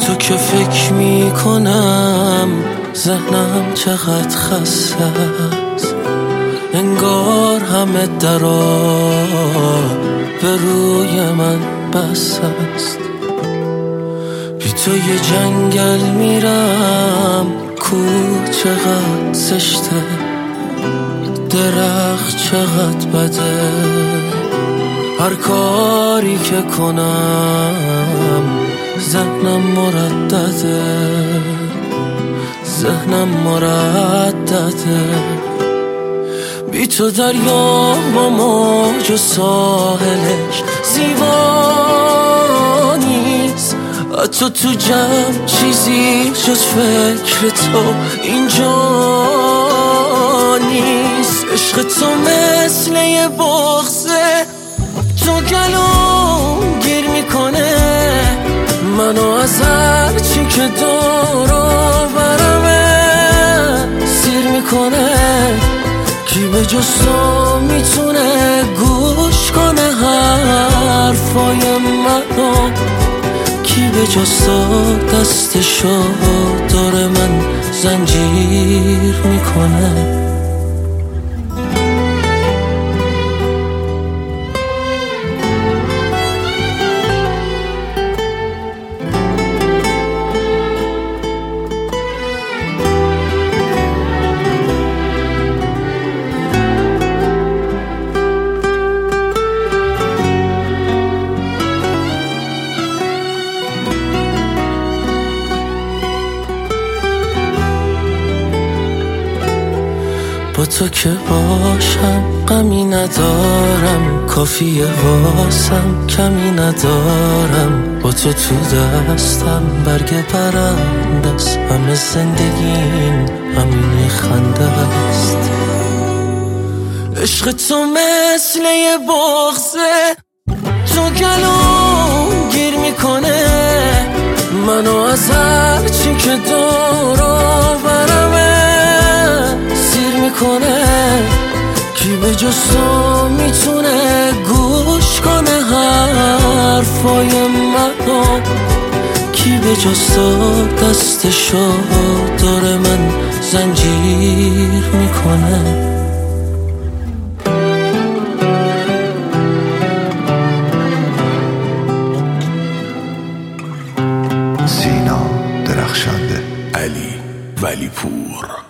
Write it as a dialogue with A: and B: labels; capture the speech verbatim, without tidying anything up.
A: تو که فکر میکنم ذهنم چقدر خسته است، انگار همه درا به روی من بس است. بی تو یه جنگل میرم، کو چقدر زشته، درخت چقدر بده، هر کاری که کنم ذهنم مردده، ذهنم مردده. بی تو دریا و موج و ساحلش زیبا نیست، حتی تو جمع چیزی جز فکر تو اینجا نیست. عشق تو مثل یه بغضه، تو گلوم گیر میکنه منو از هر چی که دارا برمه سیر میکنه. کی به جز تو میتونه گوش کنه حرفای منو، کی به جز تو دستشو داره من زنجیر میکنه. با تو که باشم غمی ندارم، کافیه واسم کمی ندارم. با تو تو دستم برگ پرنده است، همه زندگیم همین خنده است. عشق تو مثل یه بغضه، تو گلوم گیر میکنه منو از هر چی که دارا برمه سیر میکنه. کی به جز تو میتونه گوش کنه حرفای منو، کی به جز تو دستشو داره من زنجیر میکنه.
B: سینا درخشنده، علی ولیپور.